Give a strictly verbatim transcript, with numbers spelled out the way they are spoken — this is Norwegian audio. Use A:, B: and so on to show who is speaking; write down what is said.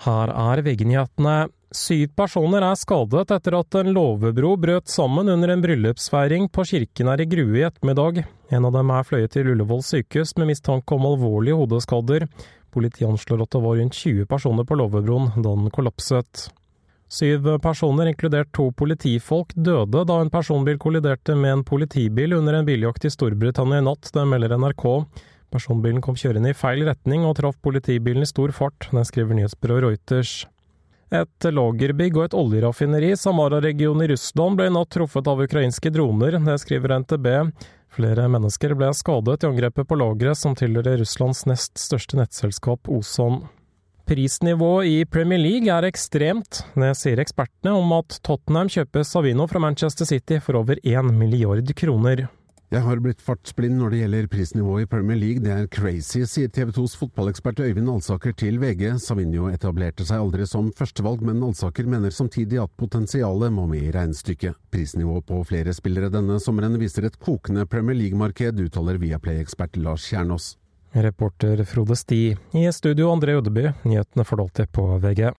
A: Her er V G-nyhetene. Syv personer er skadet etter at en låvebro brøt sammen under en bryllupsfeiring på kirken her i Grue i ettermiddag. En av dem er fløyet til Ullevål sykehus med mistanke om alvorlige hodeskader. Politiet anslår at det var rundt tjue personer på låvebroen da den kollapset. Syv personer, inkludert to politifolk, døde da en personbil kolliderte med en politibil under en biljakt i Storbritannia i natt, det melder N R K. Personbilen kom kjørende i feil retning og traff politibilen i stor fart, det skriver nyhetsbyrået Reuters. Et lagerbygg og et oljeraffineri i Samara-regionen i Russland ble i natt truffet av ukrainske droner, det skriver N T B. Flere mennesker ble skadet i angrepet på lageret som tilhører Russlands nest største nettselskap Ozon. Prisnivået i Premier League er ekstremt. Det sier ekspertene om at Tottenham kjøper Savino fra Manchester City for over en milliard kroner.
B: Jeg har blitt fartsblind når det gjelder prisnivået i Premier League. Det er crazy, sier T V tos fotballekspert Øyvind Alsaker til V G. Savinho etablerte seg aldri som førstevalg, men Alsaker mener samtidig at potensialet må med i regnestykket. Prisnivået på flere spillere denne sommeren viser et kokende Premier League-marked, uttaler Viaplay-ekspert Lars Kjernås.
A: Reporter Frode Sti. I studio André Ødeby. Nyhetene får du alltid på V G.